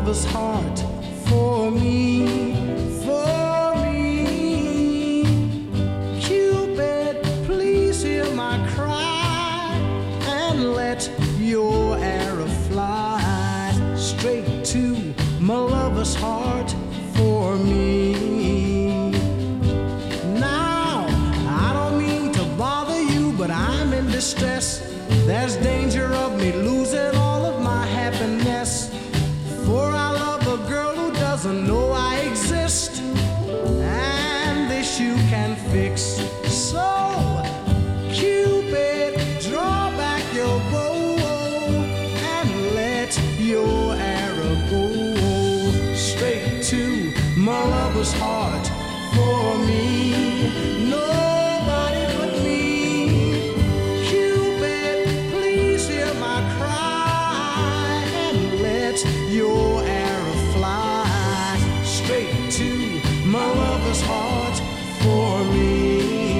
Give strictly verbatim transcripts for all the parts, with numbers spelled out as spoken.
lover's heart for me, for me. Cupid, please hear my cry and let your arrow fly straight to my lover's heart for me. Now, I don't mean to bother you, but I'm in distress. There's danger of me losing all of my happiness, for I love a girl who doesn't know I exist, and this you can fix. So, Cupid, draw back your bow and let your arrow go straight to my lover's heart for me. Nobody but me. Cupid, please hear my cry and let your arrow fly straight to my lover's heart for me.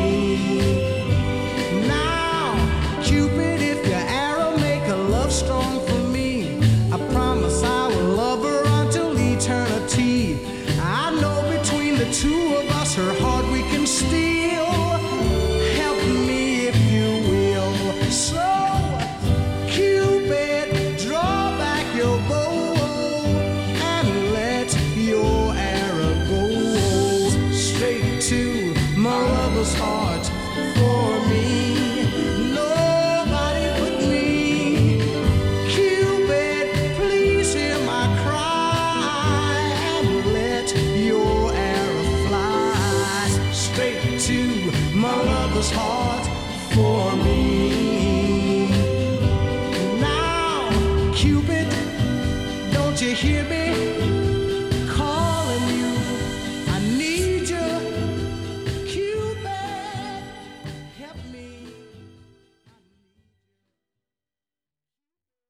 Now, Cupid, if your arrow make a love strong for me, I promise I will love her until eternity. I know between the two of us her heart we can steal. Help me if you will. So, Cupid, draw back your bow and let your arrow go straight to my lover's heart for me. Nobody but me. Cupid, please hear my cry and let your arrow fly straight to my lover's heart for me.